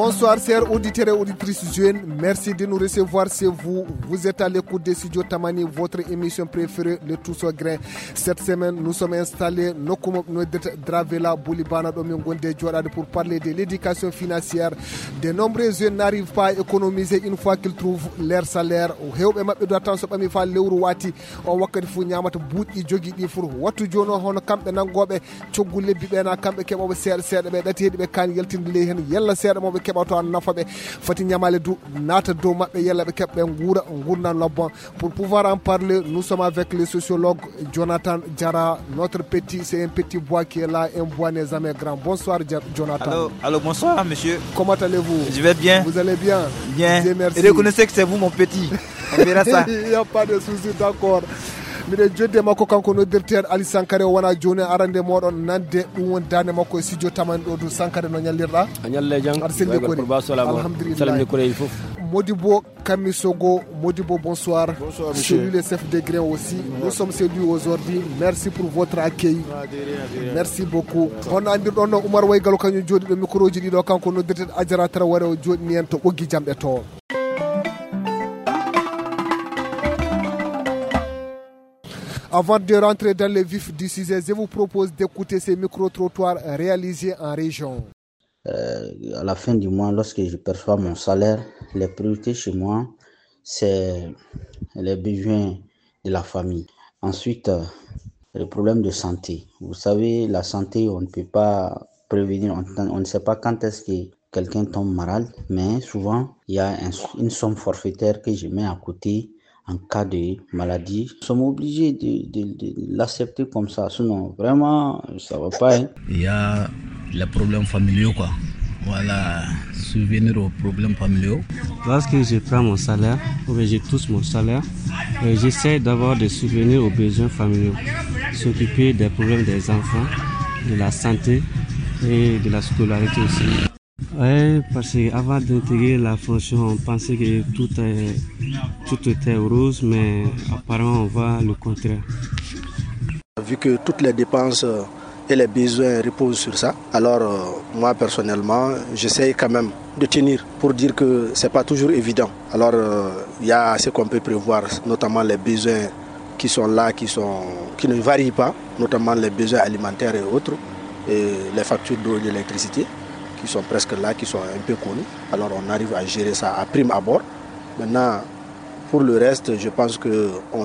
Bonsoir chers auditeurs et auditrices jeunes, merci de nous recevoir chez vous. Vous êtes à l'écoute de Studio Tamani, votre émission préférée, le Tous au grain. Cette semaine, nous sommes installés Dravela Boulibana Domingonde Djorad pour parler de l'éducation financière. De nombreux jeunes n'arrivent pas à économiser une fois qu'ils trouvent leur salaire. Hewbe mabbe do tan so bami fa lewru wati on wakkati fu nyamata buudi jogi di fur wattu jono hono kambe nangobe cioggul lebbi be na kambe kebobe seeda be dati hedi be kan yeltinde le hen yalla seeda mo be kebato an nafabe fati nyamale du nata do mabbe yalla be kebbe ngura ngurnan lobon. Pour pouvoir en parler, nous sommes avec le sociologue Jonathan Diarra. Notre petit, c'est un petit bois qui est là, un bois n'est jamais grand. Bonsoir Jonathan. Allô, bonsoir monsieur. Comment allez-vous? Je vais bien. Vous allez bien? Bien. Dieu merci. Et reconnaissez que c'est vous mon petit. On verra ça. Il n'y a pas de souci, d'accord. mide jodde makko kanko noddirteɗo Ali Sankare wona joni arande moɗon nande ɗum won dande makko e studio tamani ɗo du Sankare no ñallirɗa a ñalle jang aɗa selli kori alhamdulillah kori fof Modibo Kamisogo. Modibo, bonsoir. Bonsoir, monsieur. Celui le chef de grain aussi. Nous sommes chez lui aujourd'hui. Merci pour votre accueil. Merci beaucoup. On a dit on Oumar Waygalo kanyu jodi do micro ji do kanko no direte Adjara Traoré o jodi ni en to boggi jambe to. Avant de rentrer dans le vif du sujet, je vous propose d'écouter ces micro-trottoirs réalisés en région. À la fin du mois, lorsque je perçois mon salaire, les priorités chez moi, c'est les besoins de la famille. Ensuite, le problème de santé. Vous savez, la santé, on ne peut pas prévenir, on ne sait pas quand est-ce que quelqu'un tombe malade, mais souvent, il y a une somme forfaitaire que je mets à côté en cas de maladie. Nous sommes obligés de l'accepter comme ça, sinon vraiment ça va pas. Il y a les problèmes familiaux quoi. Voilà, souvenir aux problèmes familiaux. Lorsque je prends mon salaire, ou bien je touche mon salaire, j'essaie d'avoir des souvenirs aux besoins familiaux, s'occuper des problèmes des enfants, de la santé et de la scolarité aussi. Oui, parce qu'avant d'intégrer la fonction, on pensait que tout était rose, mais apparemment on voit le contraire. Vu que toutes les dépenses et les besoins reposent sur ça, alors moi personnellement, j'essaye quand même de tenir pour dire que c'est pas toujours évident. Alors il y a ce qu'on peut prévoir, notamment les besoins qui sont là, qui ne varient pas, notamment les besoins alimentaires et autres, et les factures d'eau et d'électricité, qui sont presque là, qui sont un peu connus. Alors on arrive à gérer ça à prime abord. Maintenant, pour le reste, je pense qu'on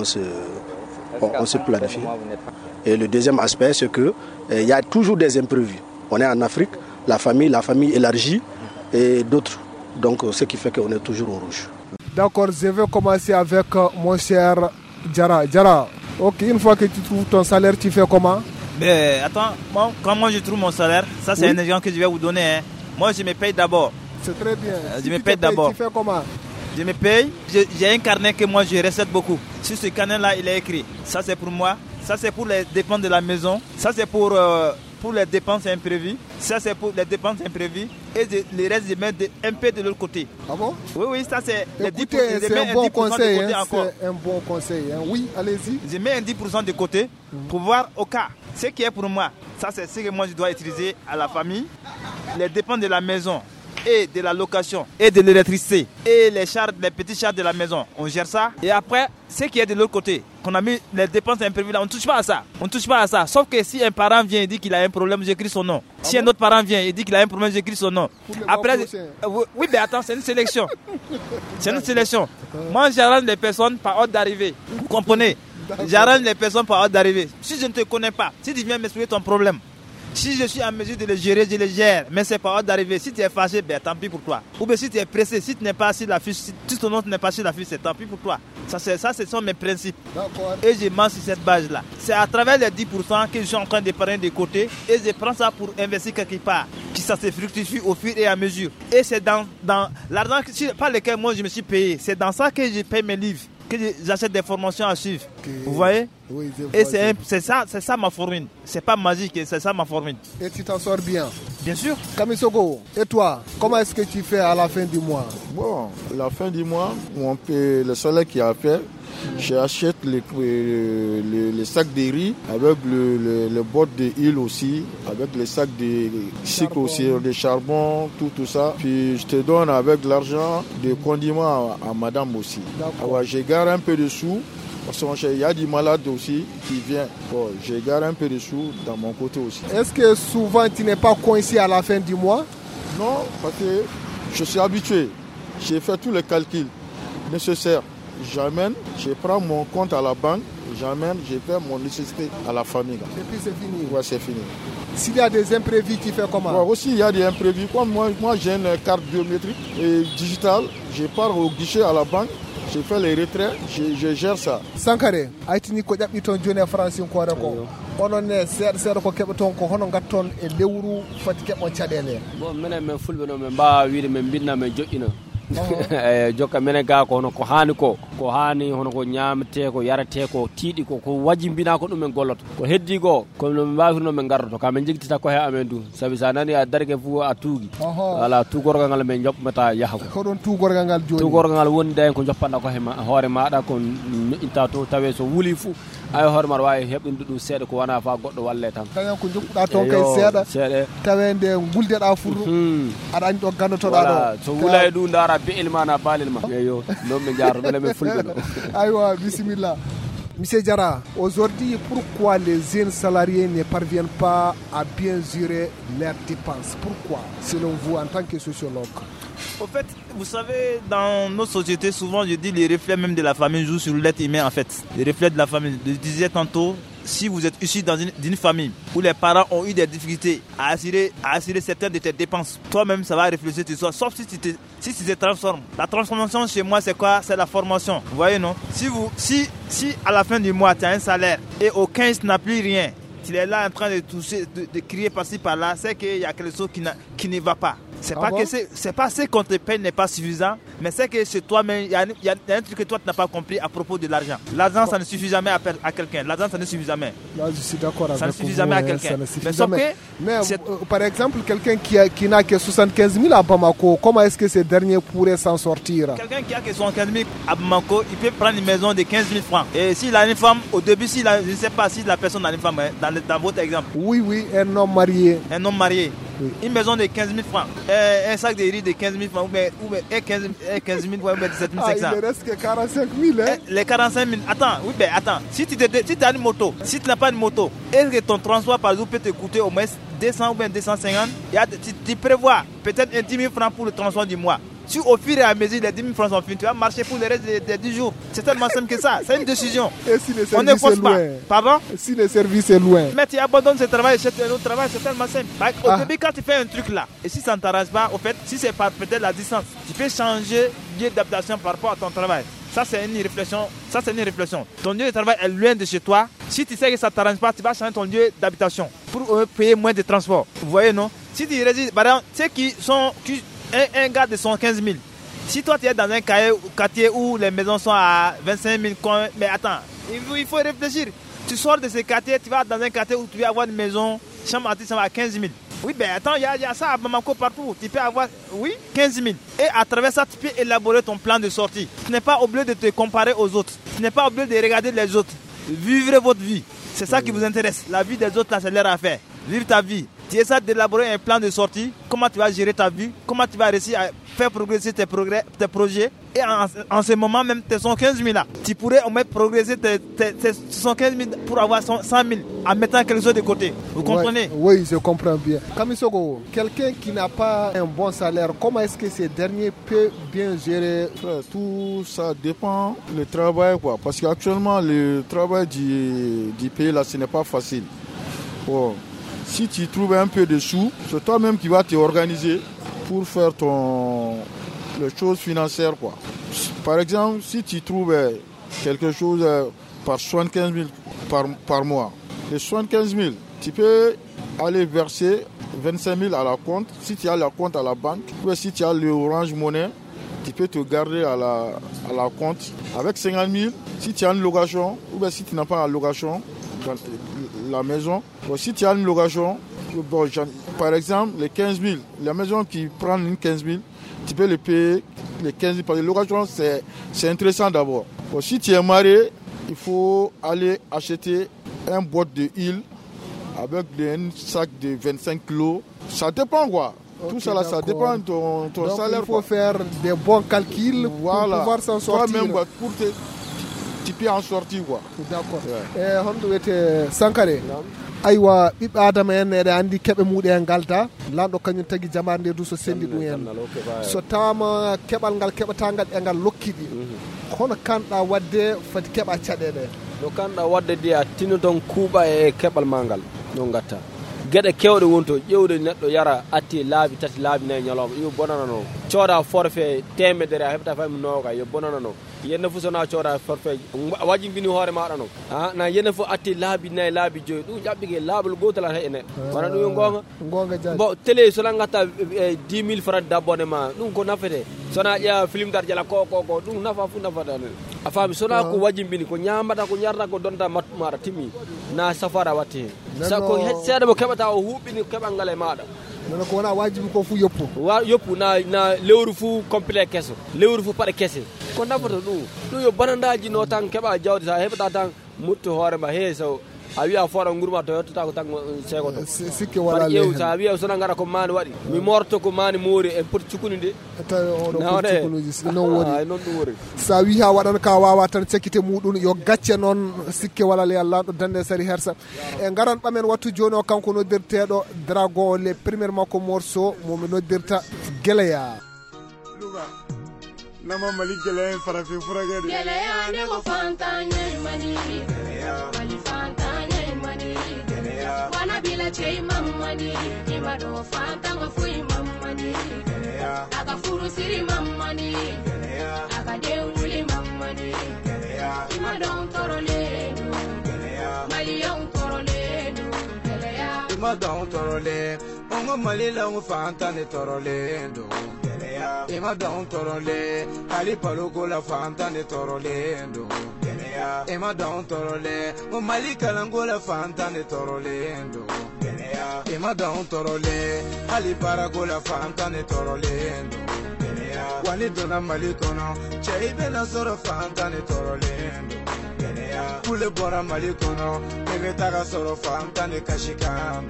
se planifie. Et le deuxième aspect, c'est qu'il y a toujours des imprévus. On est en Afrique, la famille élargie et d'autres. Donc ce qui fait qu'on est toujours au rouge. D'accord, je vais commencer avec mon cher Diarra. Diarra, ok, une fois que tu trouves ton salaire, tu fais comment? Mais attends, quand je trouve mon salaire, ça c'est un exemple que je vais vous donner. Hein. Moi je me paye d'abord. C'est très bien. Je me paye d'abord. Tu fais comment? Je me paye, j'ai un carnet que moi je recette beaucoup. Sur ce carnet-là, il est écrit. Ça c'est pour moi, ça c'est pour les dépenses de la maison, ça c'est pour les dépenses imprévues, ça c'est pour les dépenses imprévues et le reste je mets un peu de l'autre côté. Ah bon? Oui, ça c'est les 10%. C'est un bon conseil. C'est un bon conseil. Oui, allez-y. Je mets un 10% de côté pour voir au cas. Ce qui est pour moi, ça c'est ce que moi je dois utiliser à la famille, les dépenses de la maison et de la location et de l'électricité et les petits charges de la maison. On gère ça. Et après, ce qui est de l'autre côté, qu'on a mis les dépenses imprévues là, on ne touche pas à ça. On ne touche pas à ça. Sauf que si un parent vient et dit qu'il a un problème, j'écris son nom. Si un autre parent vient et dit qu'il a un problème, j'écris son nom. Après, oui, mais attends, c'est une sélection. C'est une sélection. Moi, j'arrange les personnes par ordre d'arrivée. Vous comprenez? J'arrange les personnes par ordre d'arrivée. Si je ne te connais pas, si tu viens m'expliquer ton problème, si je suis en mesure de les gérer, je les gère. Mais c'est par ordre d'arrivée. Si tu es fâché, ben tant pis pour toi. Ou bien si tu es pressé, si tu n'es pas sur la fiche, si ton nom n'est pas sur la fiche, c'est tant pis pour toi. Ça, ce sont mes principes. Et je mange sur cette base-là. C'est à travers les 10% que je suis en train d'épargner de côté. Et je prends ça pour investir quelque part. Qui ça se fructifie au fur et à mesure. Et c'est dans l'argent par lequel moi je me suis payé. C'est dans ça que je paye mes livres. Que j'achète des formations à suivre. Okay. Vous voyez? Oui, et c'est ça ma formule. C'est pas magique, c'est ça ma formule. Et tu t'en sors bien? Bien sûr. Kamisogo, et toi, comment est-ce que tu fais à la fin du mois? Bon, la fin du mois, on paie le salaire qu'il y a à faire. J'achète les sacs de riz avec le bottes de huile aussi, avec les sacs de sucre aussi, de charbon, tout ça. Puis je te donne avec l'argent des condiments à madame aussi. Alors, je garde un peu de sous. Parce qu'il y a des malades aussi qui viennent. Bon, je garde un peu de sous dans mon côté aussi. Est-ce que souvent tu n'es pas coincé à la fin du mois? Non, parce que je suis habitué. J'ai fait tous les calculs nécessaires. J'amène, je prends mon compte à la banque, j'amène, je fais mon nécessité à la famille. Et puis c'est fini. Ouais, c'est fini. S'il y a des imprévus, tu fais comment? Ouais, aussi, il y a des imprévus. Comme moi j'ai une carte biométrique et digitale. Je pars au guichet à la banque. Je fais les retraits, je gère ça. Sankare, aitini ko jaɓɓi toon joni e Francinkoore ko onon ne seeɗa ko keɓe toon ko hono gatton e lewru fati keɓon caɗele. Bon minen min fulɓe ɗo min mbawa wiide min binna min joƴƴina jokka minen ga ko hono ko hani hono ko ñamete ko yarate ko tiiɗi ko wajimbina ko ɗum min golloto ko heddi ko kono min mbawirno min gardoto ka min jigtita ko he amen du sabi sa nani a dargue fou a tuugui voilà tugorgal ngal min joɓmata yaha ko ɗon tugorgal ngal joni tugorgal ngal woni den ko joppanɗa ko hoore maɗa ko ñoƴƴinta to tawe so wuuli fou ay hoore maɗa wawi heɓɗinde ɗum seeɗa ko wona fa goɗɗo walle tan kañum ko jokkuɗa toon kay seeɗa tawe nde guldeɗa furu aɗa añi ɗo gandotoɗa ɗo so wuula e ɗum dara be'el ma na balel ma eyo non mi jaro mele me fulbe no aywa bismillah. Monsieur Diarra, aujourd'hui, pourquoi les jeunes salariés ne parviennent pas à bien gérer leurs dépenses? Pourquoi, selon vous, en tant que sociologue? Au fait, vous savez, dans nos sociétés, souvent, je dis les reflets même de la famille jouent sur l'être humain, en fait. Les reflets de la famille. Je disais tantôt, si vous êtes issu d'une famille où les parents ont eu des difficultés à assurer certaines de tes dépenses, toi-même, ça va réfléchir sur toi, sauf si tu te transformes. La transformation chez moi, c'est quoi? C'est la formation. Vous voyez, non? Si à la fin du mois, tu as un salaire et au 15, tu n'as plus rien, tu es là en train de toucher, de crier par-ci par-là, c'est qu'il y a quelque chose qui ne va pas. C'est pas ce qu'on te paye n'est pas suffisant, mais c'est que chez toi-même, il y a un truc que toi tu n'as pas compris à propos de l'argent. L'argent, ça ne suffit jamais à quelqu'un. L'argent, ça ne suffit jamais. Là, je suis d'accord avec vous. Ça ne suffit jamais à quelqu'un. Mais par exemple, quelqu'un qui n'a que 75 000 à Bamako, comment est-ce que ce dernier pourrait s'en sortir? Quelqu'un qui a que 75 000 à Bamako, il peut prendre une maison de 15 000 francs. Et s'il a une femme, au début, je ne sais pas si la personne a une femme, dans votre exemple. Oui, un homme marié. Un homme marié. Oui. Une maison de 15 000 francs, un sac de riz de 15 000 francs, ou 15 000 ou 17 500. Il ne reste que 45 000. Hein? Les 45 000. Attends. Si tu as une moto, si tu n'as pas une moto, est-ce que ton transport par exemple peut te coûter au moins 200 ou bien 250? Tu prévois peut-être 10 000 francs pour le transport du mois. Si au fur et à mesure les 10 000 francs sont finis, tu vas marcher pour le reste des 10 jours. C'est tellement simple que ça. C'est une décision. Et si le service on ne force pas. Pardon? Si le service est loin. Mais tu abandonnes ce travail, notre travail, c'est tellement simple. Au début, quand tu fais un truc là, et si ça ne t'arrange pas, au fait, si c'est par peut-être la distance, tu peux changer de lieu d'adaptation par rapport à ton travail. Ça, c'est une réflexion. Ton lieu de travail est loin de chez toi. Si tu sais que ça ne t'arrange pas, tu vas changer ton lieu d'habitation pour payer moins de transport. Vous voyez, non? Si tu résides, par exemple, ceux un gars de 115 000. Si toi tu es dans un quartier où les maisons sont à 25 000, mais attends, il faut réfléchir. Tu sors de ce quartier, tu vas dans un quartier où tu vas avoir une maison, chambre à 15 000. Oui, ben attends, il y a ça à Bamako partout. Tu peux avoir, 15 000. Et à travers ça, tu peux élaborer ton plan de sortie. Tu n'es pas obligé de te comparer aux autres. Tu n'es pas obligé de regarder les autres. Vivez votre vie. C'est ça qui vous intéresse. La vie des autres, là, c'est leur affaire. Vivre ta vie. Tu essaies d'élaborer un plan de sortie, comment tu vas gérer ta vie, comment tu vas réussir à faire progresser tes projets. Et en ce moment même, tes 115 000 là, tu pourrais au moins progresser tes 115 000 pour avoir 100 000 en mettant quelque chose de côté. Vous comprenez? Oui, je comprends bien. Kamisogo, quelqu'un qui n'a pas un bon salaire, comment est-ce que ce dernier peut bien gérer? Tout ça dépend du travail, quoi. Parce qu'actuellement, le travail du pays là, ce n'est pas facile. Bon. Si tu trouves un peu de sous, c'est toi-même qui vas t'organiser pour faire les choses financières, quoi. Par exemple, si tu trouves quelque chose par 75 000 par mois, les 75 000, tu peux aller verser 25 000 à la compte. Si tu as la compte à la banque, ou si tu as le Orange Money, tu peux te garder à la compte. Avec 50 000, si tu as une location, ou bien si tu n'as pas la location, dans la maison. Bon, si tu as une location, bon, par exemple, les 15 000, la maison qui prend une 15 000, tu peux les payer les 15 000. Parce que la location, c'est intéressant d'abord. Bon, si tu es marié, il faut aller acheter un boîte de huile avec un sac de 25 kilos. Ça dépend quoi. Okay, tout ça là, ça dépend de ton donc, salaire. Il faut faire des bons calculs pour pouvoir s'en sortir. Toi-même, pour tu peux en sortir quoi. D'accord. Hondo wete Sankare. Aywa ɓiɓɓe adama en eɗe andi keɓe muɗe en galda lanɗo kañum tagui jamare nde du so sendi ɗum en so tawama keɓal ngal keɓatangal e ngal lokkiɗi hono kanɗa wadde fati keɓa caɗele no kanɗa wadde de a tino ton kuuɓa e keɓal ma ngal no gatta gueɗe kewɗe wonto ƴewde neɗɗo yara atti laabi tati laabi nayyi ñalawma yo bonanano cooda forfait temedere a heɓata faymo noga yo bonanano yenna fo sona cooda forfait wajimbini hoore maɗa no na yenna fo atti laabi nayyi laabi joyi ɗum ƴaɓɓike laaɓal gotal ata e neɗɗo wona ɗum yo gonga jani bon télé sona gatta 10 000 francs dabbone ma ɗum ko nafete sona ƴeewa film tar jala ko ɗum nafa fu nafata a faami sona ko wajimbini ko ñamata ko jarata ko donta mattu maɗa timmi na safara watte hen sako seeɗa mo keɓata o huɓɓini keɓal ngal e maɗa nono ko wona wajibi ko fu yoppu yoppu na lewru fu complet kesso lewru fu paɗa kese ko nafata ɗum yo banandaji no tan keɓa jawdi sa heɓata tan mutto hoorema he so a wiya fora gurma to yettata ko tan segoto sikke wala ƴeew sa wiya sona gara ko mani waɗi mi morto ko mani moori en poti cukuni nde non woni non ɗum wori sa wi ha waɗan ka wawa tan cakkite muɗum yo gacce noon sikke wala le Allah ɗo dande sari hersa e garan ɓamen wattu joni o kanko noddirteɗo Dragon le premier makko morceau momi noddirta Geleya nama mali geleya farafin furagade Geleya ne ko fantanya mani mali fantanya mani wana bila chei mamani imado fantanga fui mamani aga furu siri mamani aga deuli mamani imado torole mali yon torole imado torole ongo mali la fantanya torole ndo Ima don torole, ali paloko la fanta ne torolendo. Ima don torole, o malika langola fanta ne torolendo. Ima don torole, ali paragola fanta ne torolendo. Wani dona malikono, cheibe na soro fanta ne torolendo. Kule bora malikono, bebe taga soro fanta ne kashikando.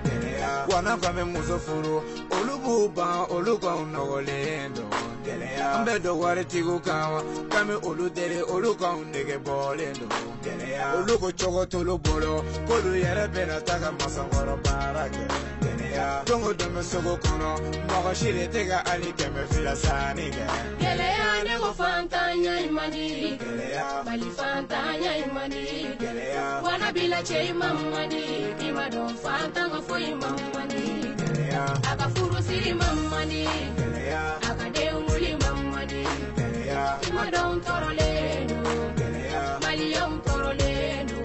Wana fame muso furu olubu ban oluko nogolendo ambe do ware tigo kawa kame oludere oluko ndege bolendo oluko chogo tolo bolo kolu yere bena taga masangoro barake tongo dome sogo kono mogo shire tega ali keme fila sanige Geleya ne ko fantanya imani mali fantanya imani wana bila chei mamani imado fantanga foi mamani aga furu siri mamani aga deuli mamani imado torolendo mali yon torolendo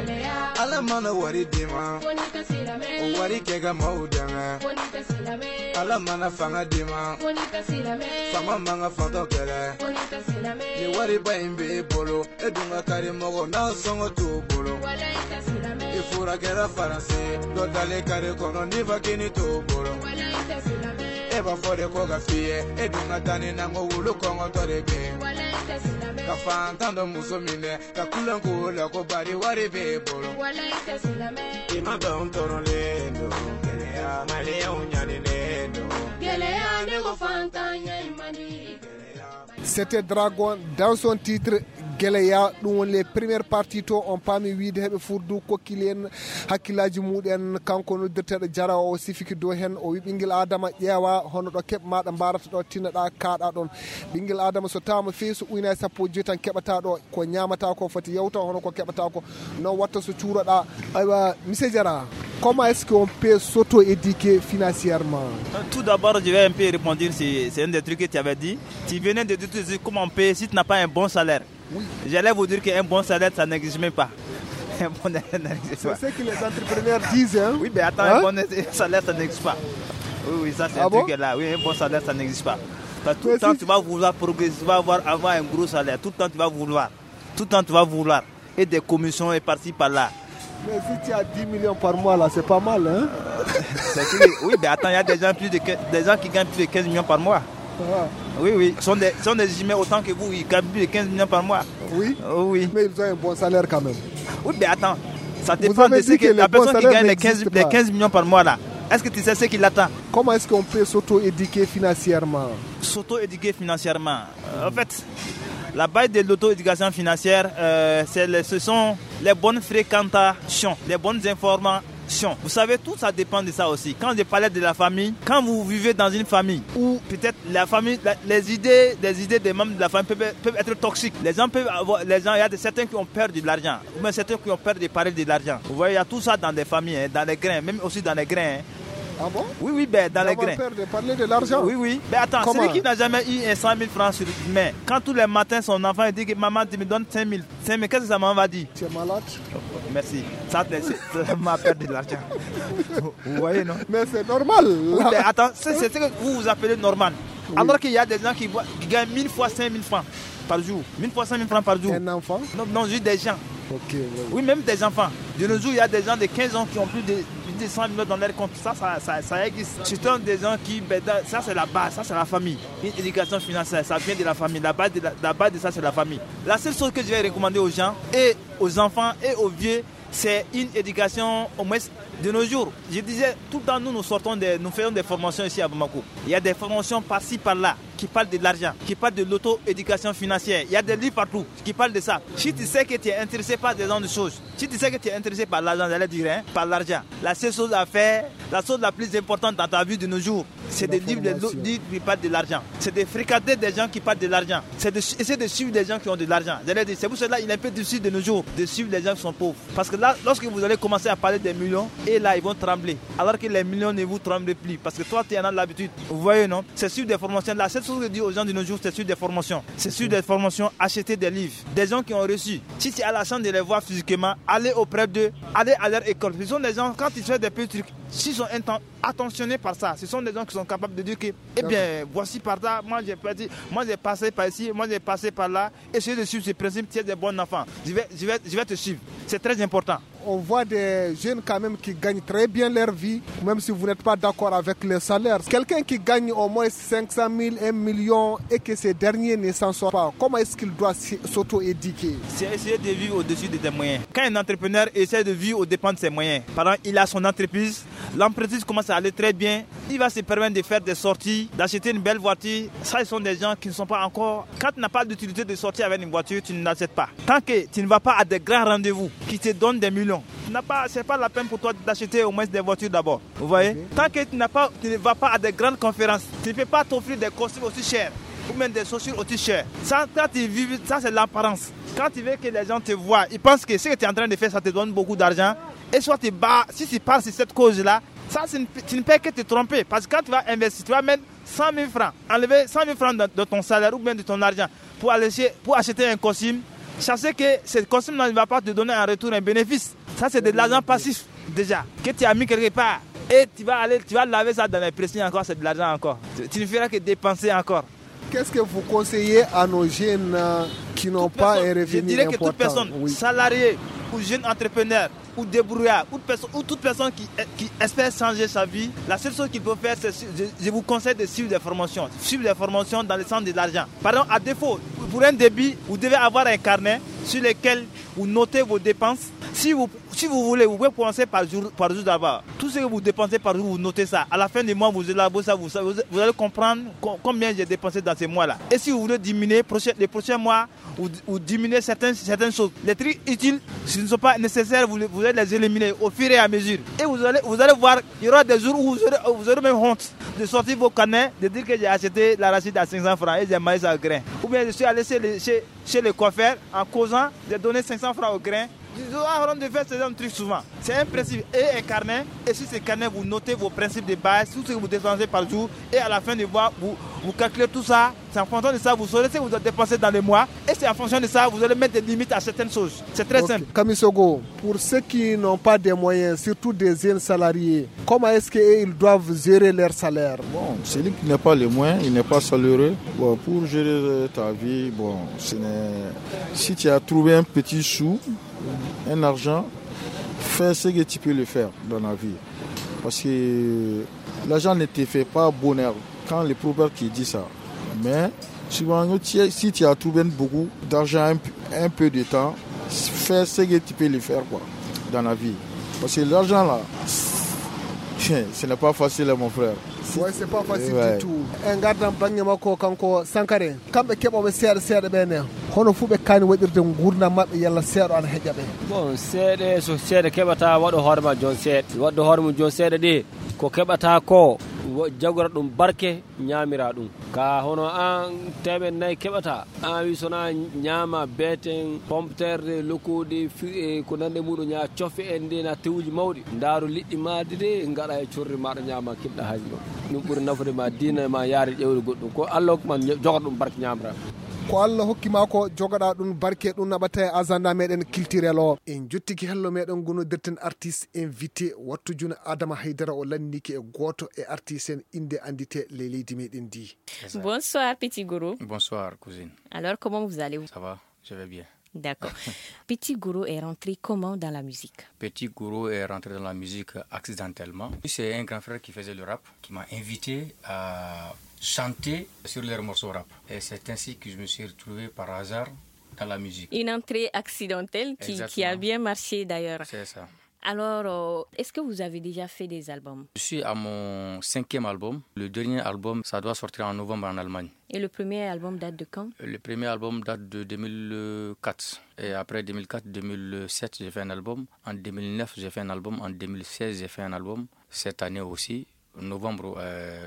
ala mana wari dima bonita silame wari kega maudanga bonita silame ala mana fanga dima bonita silame fama manga foto kele bonita silame ni wari ba imbe bolo edunga kari mogo na songo tu bolo wala ita silame ifura kera faranse do dale kare kono ni vakini tu bolo wala ita silame eba fode ko gafie edunga tani nango wulu kongo torebe wala ita silame ka fantando muso mine ka kulanku la ko bari wari be bolo wala ita silame ima don torolendo Geleya malia unyani nendo Geleya ne ko fantanya imani. C'était Dragon dans son titre Geleya dum les premières parties to on pami wiide hebe furdu kokkilen hakkilaji muden kanko no dirtedo jara o sifiki do hen o wi bingil adama ƴeewa hono do keb maada barata do tinada kaada don bingil adama so tama feesu uyna sappo jetan kebata do ko nyamata ko fati yawta hono ko kebata ko no watta so cuuroda aywa monsieur Jara comment est-ce qu'on peut s'auto-éduquer financièrement? Tout d'abord, je vais un peu répondre, c'est un des trucs que tu avais dit. Tu venais de dire comment on paye si tu n'as pas un bon salaire. Oui. J'allais vous dire qu'un bon salaire, ça n'existe même pas. Un bon salaire n'existe pas. C'est ce que les entrepreneurs disent. Hein? Oui, mais attends, un bon salaire, ça n'existe pas. Oui, ça c'est un truc là. Oui, un bon salaire, ça n'existe pas. Tout le temps, tu vas vouloir progresser, tu vas avoir un gros salaire. Tout le temps, tu vas vouloir. Tout le temps, tu vas vouloir. Et des commissions et par-ci, par-là. Mais si tu as 10 millions par mois, là, c'est pas mal, hein? Oui, mais attends, il y a des gens qui gagnent plus de 15 millions par mois. Oui, ce sont des humains autant que vous, ils gagnent plus de 15 millions par mois. Oui. Oui. Mais ils ont un bon salaire quand même. Oui, mais attends. Ça dépend de ce que la personne qui gagne les 15 millions par mois là. Est-ce que tu sais ce qu'il attend? Comment est-ce qu'on peut s'auto-éduquer financièrement? S'auto-éduquer financièrement. En fait, la base de l'auto-éducation financière, ce sont les bonnes fréquentations, les bonnes informations. Vous savez, tout ça dépend de ça aussi. Quand je parlais de la famille, quand vous vivez dans une famille où peut-être la famille, les idées des membres de la famille peuvent être toxiques. Les gens peuvent avoir, il y a certains qui ont peur de l'argent, ou même certains qui ont peur de parler de l'argent. Vous voyez, il y a tout ça dans des familles, dans les grains, même aussi dans les grains. Ah bon? Oui, ben dans les grains. Peur de parler de l'argent? Oui. Mais attends, celui qui n'a jamais eu 100 000 francs sur main, quand tous les matins son enfant dit que maman, tu me donnes 5 000, qu'est-ce que sa maman va dire? Tu es malade? Merci. Ça, c'est ma perte de l'argent. Vous voyez, non? Mais c'est normal. Oui, mais attends, c'est ce que vous appelez normal. Oui. Alors qu'il y a des gens qui gagnent 1000 fois 5 000 francs par jour. 1000 fois 5 000 francs par jour. Un enfant? Non, juste des gens. Okay, oui, même des enfants. De nos jours, il y a des gens de 15 ans qui ont plus de 100 millions dans leur compte. Ça existe. Ce sont des gens qui... ça, c'est la base. Ça, c'est la famille. Une éducation financière, ça vient de la famille. La base de ça, c'est la famille. La seule chose que je vais recommander aux gens, et aux enfants, et aux vieux, c'est une éducation, au moins, de nos jours. Je disais, tout le temps, nous faisons des formations ici à Bamako. Il y a des formations par-ci, par-là, qui parlent de l'argent, qui parlent de l'auto-éducation financière. Il y a des livres partout qui parlent de ça. Si tu sais que tu es intéressé par des gens de choses, si tu sais que tu es intéressé par l'argent, j'allais dire, par l'argent, la seule chose à faire, la chose la plus importante dans ta vie de nos jours, c'est de lire des livres qui parlent de l'argent. C'est de fréquenter des gens qui parlent de l'argent. C'est d'essayer de suivre des gens qui ont de l'argent. J'allais dire, c'est pour cela qu'il est un peu difficile de nos jours de suivre les gens qui sont pauvres. Parce que là, lorsque vous allez commencer à parler des millions, et là, ils vont trembler. Alors que les millions ne vous tremblent plus. Parce que toi, tu en as l'habitude. Vous voyez, non? C'est sur des formations. La seule chose que je dis aux gens de nos jours, c'est sur des formations. C'est sur des formations, acheter des livres. Des gens qui ont reçu. Si tu as la chance de les voir physiquement, allez auprès d'eux, allez à leur école. Ce sont des gens, quand ils font des petits trucs, s'ils sont attentionnés par ça, ce sont des gens qui sont capables de dire que, eh bien, voici par là, moi j'ai passé par ici, moi j'ai passé par là, essayez de suivre ces principes, tu es des bons enfants. Je vais te suivre. C'est très important. On voit des jeunes quand même qui gagnent très bien leur vie, même si vous n'êtes pas d'accord avec le salaire. Quelqu'un qui gagne au moins 500 000, 1 million et que ces derniers ne s'en sortent pas, comment est-ce qu'il doit s'auto-éduquer? C'est essayer de vivre au-dessus de tes moyens. Quand un entrepreneur essaie de vivre au dépend de ses moyens, par exemple, il a son entreprise, l'entreprise commence à aller très bien, il va se permettre de faire des sorties, d'acheter une belle voiture. Ça, ce sont des gens qui ne sont pas encore... Quand tu n'as pas d'utilité de sortir avec une voiture, tu ne l'achètes pas. Tant que tu ne vas pas à des grands rendez-vous qui te donnent des millions, ce n'est pas la peine pour toi d'acheter au moins des voitures d'abord. Vous voyez? Tant que tu ne vas pas à des grandes conférences, tu ne peux pas t'offrir des costumes aussi chers ou même des chaussures aussi chères. Ça, quand tu vis, ça c'est l'apparence. Quand tu veux que les gens te voient, ils pensent que ce que tu es en train de faire, ça te donne beaucoup d'argent. Et soit tu bats, si tu pars sur cette cause-là, ça, tu ne peux que te tromper. Parce que quand tu vas investir, tu vas mettre 100 000 francs, enlever 100 000 francs de ton salaire ou bien de ton argent pour acheter un costume. Sachez que ce costume-là ne va pas te donner en retour un bénéfice. Ça, c'est de l'argent passif déjà, que tu as mis quelque part. Et tu vas laver ça dans les pressions encore, c'est de l'argent encore. Tu ne feras que dépenser encore. Qu'est-ce que vous conseillez à nos jeunes qui n'ont pas un revenu important? Je dirais que toute personne, salariée ou jeune entrepreneur, ou débrouillard, ou toute personne qui espère changer sa vie, la seule chose qu'il peut faire, c'est, je vous conseille de suivre des formations. Suivre des formations dans le sens de l'argent. Par exemple, à défaut, pour un débit, vous devez avoir un carnet sur lequel vous notez vos dépenses. Si vous voulez, vous pouvez commencer par jour d'abord. Tout ce que vous dépensez par jour, vous notez ça. À la fin du mois, vous élaborez ça, vous allez comprendre combien j'ai dépensé dans ces mois-là. Et si vous voulez diminuer les prochains mois, ou diminuer certaines choses, les trucs utiles, s'ils ne sont pas nécessaires, vous allez les éliminer au fur et à mesure. Et vous allez voir, il y aura des jours où vous aurez même honte de sortir vos carnets, de dire que j'ai acheté l'arachide à 500 francs et j'ai maïs à grain. Ou bien je suis allé chez le coiffeur en causant de donner 500 francs au grain. Ils ont de faire ce genre de trucs souvent. C'est un principe et un carnet. Et sur ce carnet, vous notez vos principes de base, tout ce que vous dépensez par jour. Et à la fin du mois, vous calculez tout ça. C'est en fonction de ça, vous saurez ce que vous avez dépensé dans le mois. Et c'est en fonction de ça, vous allez mettre des limites à certaines choses. C'est très simple. Kamisogo, pour ceux qui n'ont pas de moyens, surtout des jeunes salariés, comment est-ce qu'ils doivent gérer leur salaire? Bon, celui qui n'a pas les moyens, il n'est pas salaureux. Bon, pour gérer ta vie, si tu as trouvé un petit sou, un argent, fais ce que tu peux le faire dans la vie. Parce que l'argent ne te fait pas bonheur. Quand le proverbe qui dit ça. Mais Souvent, si tu as trouvé beaucoup d'argent, un peu de temps, fais ce que tu peux le faire quoi, dans la vie. Parce que l'argent là, ce n'est pas facile mon frère. Ouais, c'est pas facile du tout. En gardant bange mako kanko Sankare, kambe kebobe seede bene. Hono fu be kani wadirde gurna mabbe yalla seedo an hejabe. Bon, seede so seede kebata wado horma jon seede. Wado horma jon seede de ko kebata ko jagora dum barke nyamira dum. Ka hono an tebe nay kebata an wi sona nyama beten pomptere lokude ko nande mudo nya ciofi en de na tewuji mawdi ndaru liddi maadi de ngada e curri maado nyama kibda haji dum buri nafude ma dina ma yaari ƴewde goddum ko Allah man jogo dum barke nyamra ko Allah hokki ma ko jogoɗa ɗum barke ɗum naɓata e agenda meɗen culturel o en jottiki hello meɗen gonodirten artiste invité wattu juna Adama Haydara o landiki e goto e artiste en inde andite le leydi meɗen ndi. Bonsoir Petit Goro. Bonsoir cousine. Alors comment vous allez? Ça va, je vais bien. D'accord. Petit Goro est rentré comment dans la musique? Petit Goro est rentré dans la musique accidentellement. C'est un grand frère qui faisait le rap qui m'a invité à chanter sur leurs morceaux rap. Et c'est ainsi que je me suis retrouvé par hasard dans la musique. Une entrée accidentelle qui a bien marché d'ailleurs. C'est ça. Alors, est-ce que vous avez déjà fait des albums? Je suis à mon 5e album. Le dernier album, ça doit sortir en novembre en Allemagne. Et le premier album date de quand? Le premier album date de 2004. Et après 2004-2007, j'ai fait un album. En 2009, j'ai fait un album. En 2016, j'ai fait un album. Cette année aussi, novembre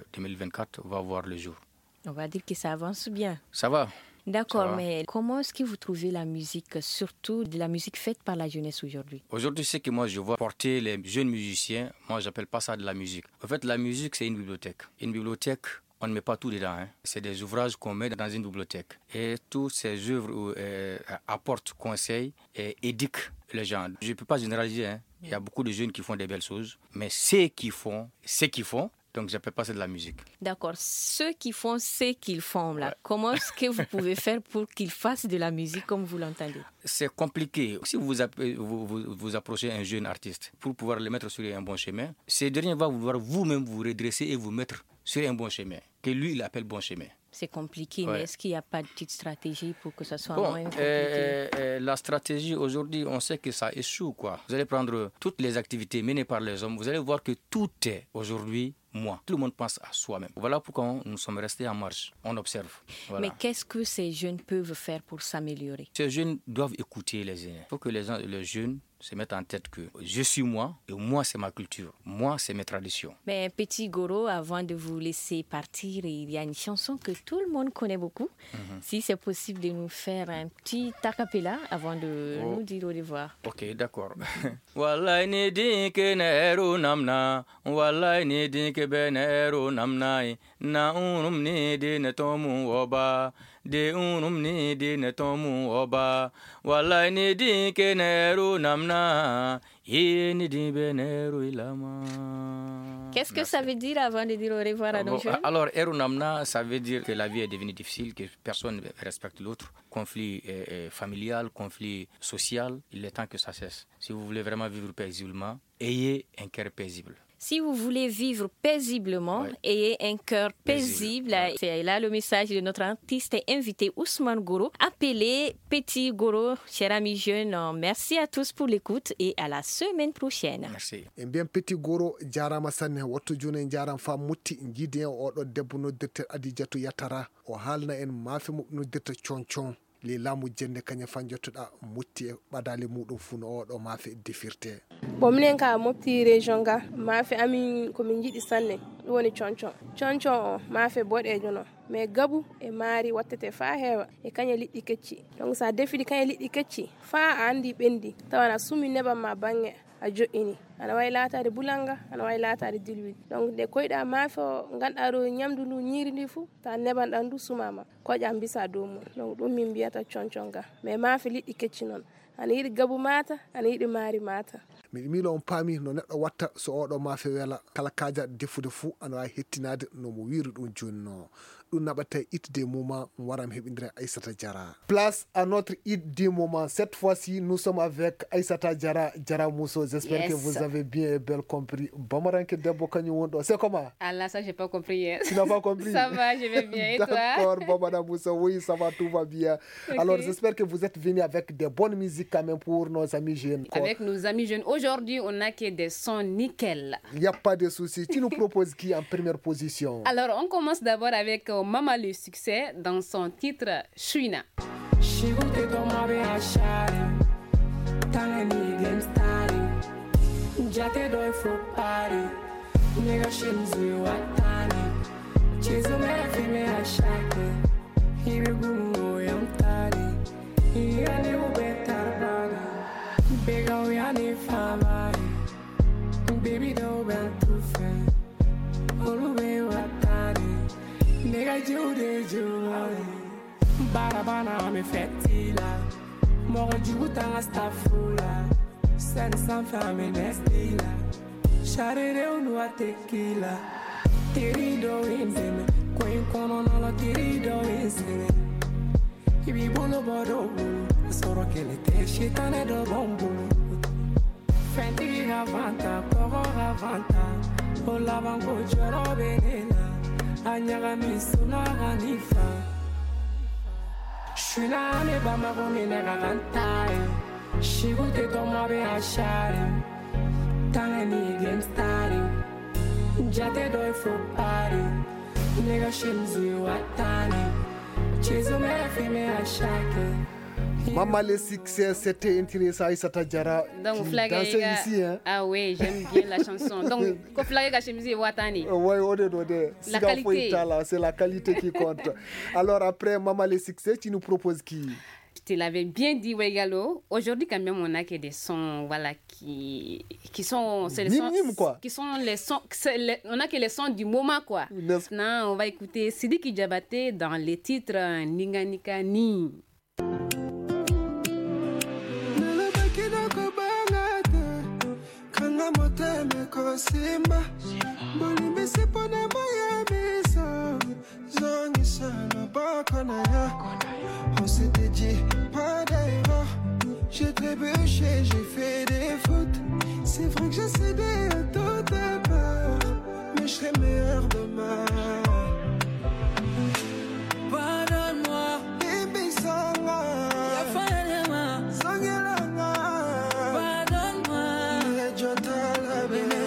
2024, va voir le jour. On va dire que ça avance bien. Ça va. D'accord, mais comment est-ce que vous trouvez la musique, surtout de la musique faite par la jeunesse aujourd'hui? Aujourd'hui, c'est que moi je vois porter les jeunes musiciens, moi j'appelle pas ça de la musique. En fait, la musique c'est une bibliothèque. Une bibliothèque, on ne met pas tout dedans. C'est des ouvrages qu'on met dans une bibliothèque. Et toutes ces œuvres apportent conseils et éduquent les gens. Je ne peux pas généraliser. Il y a beaucoup de jeunes qui font des belles choses, mais ceux qui font, donc je ne peux pas c'est de la musique. D'accord. Ceux qui font ce qu'ils font là, comment est-ce que vous pouvez faire pour qu'ils fassent de la musique comme vous l'entendez? C'est compliqué. Si vous approchez un jeune artiste pour pouvoir le mettre sur un bon chemin, ce dernier va vouloir vous-même vous redresser et vous mettre sur un bon chemin, que lui il appelle bon chemin. C'est compliqué, mais est-ce qu'il n'y a pas de petite stratégie pour que ça soit moins compliqué? La stratégie aujourd'hui, on sait que ça échoue quoi. Vous allez prendre toutes les activités menées par les hommes, vous allez voir que tout est aujourd'hui moi. Tout le monde pense à soi-même. Voilà pourquoi nous sommes restés en marche. On observe. Voilà. Mais qu'est-ce que ces jeunes peuvent faire pour s'améliorer? Ces jeunes doivent écouter les aînés. Il faut que les jeunes se mettent en tête que je suis moi et moi c'est ma culture. Moi c'est mes traditions. Mais Petit Goro, avant de vous laisser partir, il y a une chanson que tout le monde connaît beaucoup. Si c'est possible de nous faire un petit a cappella avant de nous dire au revoir. Ok, d'accord. Wallahi ni dinke neru namna, wallahi ni dinke beneru namnai, na unum ni din tomu oba, de unum ni din tomu oba, wallahi ni dinke neru namna, ni din beneru ilama. Qu'est-ce que ça veut dire avant de dire au revoir à nos jeunes? Alors, Eru Namna, ça veut dire que la vie est devenue difficile, que personne ne respecte l'autre. Conflit familial, conflit social, il est temps que ça cesse. Si vous voulez vraiment vivre paisiblement, ayez un cœur paisible. Si vous voulez vivre paisiblement, ayez un cœur paisible. C'est là le message de notre artiste invité Ousmane Goro. Appelez Petit Goro, chers amis jeunes. Merci à tous pour l'écoute et à la semaine prochaine. Merci. En bien Petit Goro jarama sanne wattu jone jaram fa mutti jidi en oɗo debbo noddirte Adijatu Yatara o haalna en maafe mo noddirta concon le laamu jenne kaña fan jottoɗa mutti e ɓadale muɗum fu no oɗo maafe defirte. Bon minen ka mofti région ga maafe amin komin jiɗi sanne ɗum woni concon o maafe boɗejo no mais gabu e maari wattete fa heewa e kaña liɗɗi kecci donc sa defiɗi kaña liɗɗi kecci fa a andi ɓendi tawana sumi neɓan ma bange a jo'ini ana wawi latade bulanga ana wawi latade dilwid donc nde koyɗa maafe o ganduɗa ɗo ñamdu ndu ñiiri ndi fou ta neɓanɗan ndu sumama koƴa mbisa dow mum donc ɗum min mbiyata concon ga mais maafe liɗɗi kecci noon ana yiɗi gabu mata ana yiɗi maari mata. miɗo miilo on paami no neɗɗo watta so oɗo maafe wela kala kaja defude fuu ana wawi hettinade no mo wiiri ɗum joni no nabata hit des moments waram hebindre Aïssata Diarra. Place à notre hit des moments. Cette fois-ci, nous sommes avec Aïssata Diarra, Diarra Mousso. J'espère que vous avez bien et bien compris. Bamaranke Debo Kanyowondo. C'est comment? Ah là, ça, j'ai pas compris. Tu n'as pas compris? Ça va, je vais bien. Et toi? D'accord, Bamana Mousso. Oui, ça va, tout va bien. Okay. Alors, j'espère que vous êtes venus avec des bonnes musiques quand même pour nos amis jeunes. Avec nos amis jeunes. Aujourd'hui, on a que des sons nickel. Il n'y a pas de souci. Tu nous proposes qui en première position? Alors, on commence d'abord avec Mama le succès dans son titre Shuina. Baby, don't be too fair. All the way what nigga, Barabana, me fetila. Moro juguta stafula. Sen sans femme nestila. Charere unua tequila. Tirido inzeme. Queen kono nala tirido inzeme. Ibi bolo bodo. Soro che le te shitane do bombolo. Fenti ravanta, poro ravanta. Ola banco choro benela. Anyaga misuna ganifa. Shuna ne bama bomine galantai. Shigute toma be ashari. Tangani game starting. Jate doi for party. Nigga shimzi watani. Chizo me fime ashake. Maman le succès, c'était intéressant, Aïssata Diarra. Donc, qui dansait ici, hein? Ah oui, j'aime bien la chanson. Donc, quand Flaga Chemzi Watani. Oui, la qualité. C'est la qualité qui compte. Alors, après Maman le succès, tu nous proposes qui? Je te l'avais bien dit, Wegalo. Aujourd'hui, quand même, on a que des sons, voilà, qui sont, c'est les sons, quoi. Qui sont les sons, on a que les sons du moment, quoi. Non, on va écouter Sidiki Diabaté dans les titres Ninga Nika Ni. Simba Bolimbi sipone moya misa Zongi sana bako na ya On s'était dit pas d'erreur. J'ai trébuché, j'ai fait des fautes. C'est vrai que j'ai cédé à toutes tes peurs, mais je serai meilleur demain. Pardonne-moi Bibi Sanga Yafanema Sangelanga Pardonne-moi Lejota Bene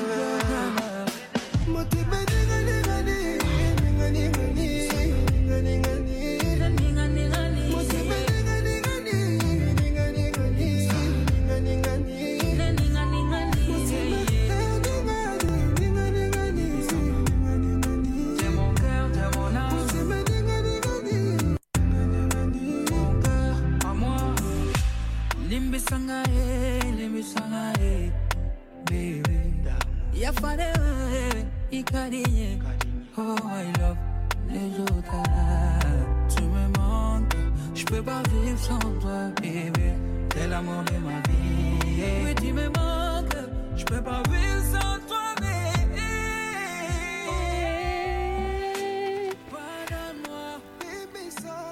Oh, I love les autres. Tu me manques, je peux pas vivre sans toi, baby. T'es l'amour de ma vie. Oui, tu me manques, je peux pas vivre sans toi, baby. Pardonne-moi, baby,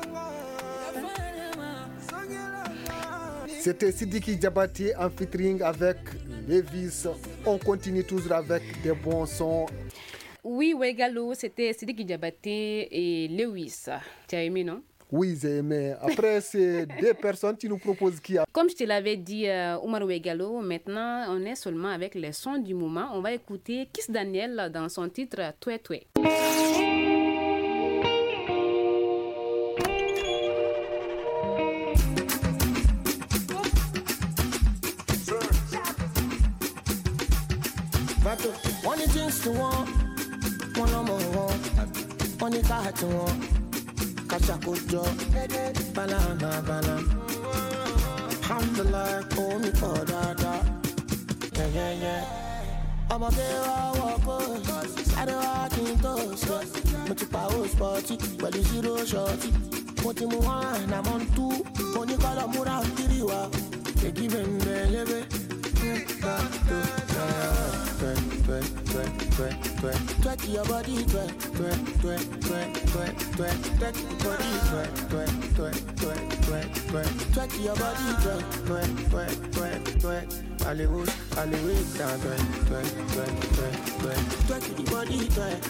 C'était Sidiki Diabaté en featuring avec Levis. On continue toujours avec des bons sons. Oui, Wegalo, c'était Sidiki Diabaté et Lewis. Tu as aimé, non? Oui, j'ai aimé. Après, c'est deux personnes qui nous proposent qui a... Comme je te l'avais dit, Omar Wegalo, maintenant, on est seulement avec les sons du moment. On va écouter Kiss Daniel dans son titre Toué Toué. On est carton, Kachakujo, Banana, Banana. Alhamdulillah, oh me for dada. Yeah. I'm a girl, walk I don't walk in toast. But you power sporty, well you zero shorty. What you want, I'm on two. When you call a mura, Kiriwa, they give him baby. twerk your body, twerk your body, twerk. Allez rouge, allez vite, twerk your body, twerk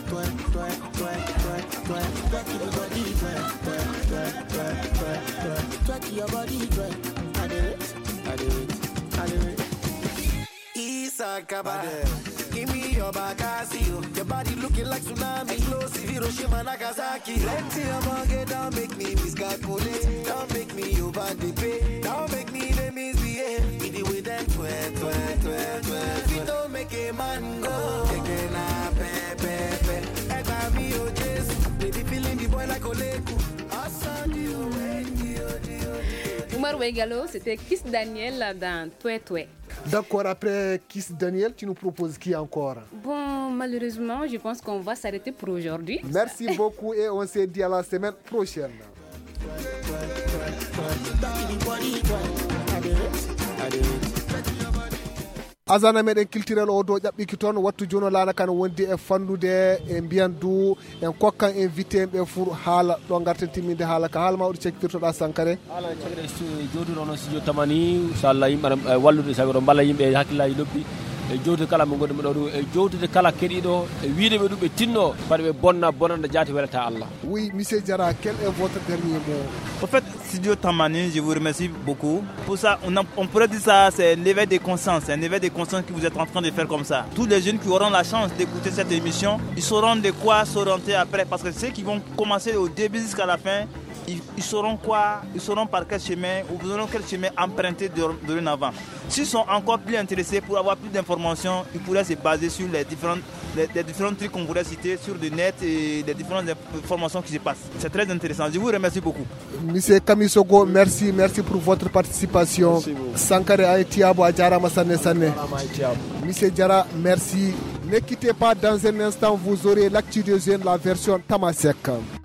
your body, allez vite. Isakaba, give me your Bakasio. Your body looking like tsunami, explosive Hiroshima, Nagasaki. Plenty of money, don't make me miscalculate. Don't make me over the pay. Don't make me the misbehave. With the way them twerk. If you don't make a man go, taking a pepe. Eba mi o Jesus, baby feeling the boy like Oleku. Oumar Weigalo, c'était Kiss Daniel dans Twe. D'accord, après Kiss Daniel, tu nous proposes qui encore? Bon, malheureusement, je pense qu'on va s'arrêter pour aujourd'hui. Merci beaucoup et on se dit à la semaine prochaine. azana meɗen culturel o do ƴaɓɓiki toon wattu joni o laana kan wondi e fannude e mbiyan du en kokkan invité ɓe fur haala ɗo garten timminde haala ka haala ma oɗo cekkirtoɗa Sankare haala cagre jowtuɗo noon studio tamani inchallah yimɓe aɗa wallude sabi ɗo balla yimɓe hakkillaji lobbi e jowtude kala mo gonɗuɓe ɗo e jowtude kala keɗiɗo e wiideɓe ɗum ɓe tinno paɗe ɓe bonanda jaati welata Allah. Oui, monsieur Diarra, quel est votre dernier mot? En fait, Studio Tamani, je vous remercie beaucoup. Pour ça, on pourrait dire ça, c'est un éveil de conscience. C'est un éveil de conscience que vous êtes en train de faire comme ça. Tous les jeunes qui auront la chance d'écouter cette émission, ils sauront de quoi s'orienter après. Parce que ceux qui vont commencer au début jusqu'à la fin, ils sauront quoi, ils sauront par quel chemin, ou vous auront quel chemin emprunter dorénavant. S'ils sont encore plus intéressés pour avoir plus d'informations, ils pourraient se baser sur les différents trucs qu'on pourrait citer sur le net et les différentes informations qui se passent. C'est très intéressant. Je vous remercie beaucoup. Monsieur Kamisogo, merci pour votre participation. Sankare Aïtiabo Adjara Massane Sane. Monsieur Diarra, merci. Ne quittez pas, dans un instant, vous aurez l'actu de jeune, la version Tamasek.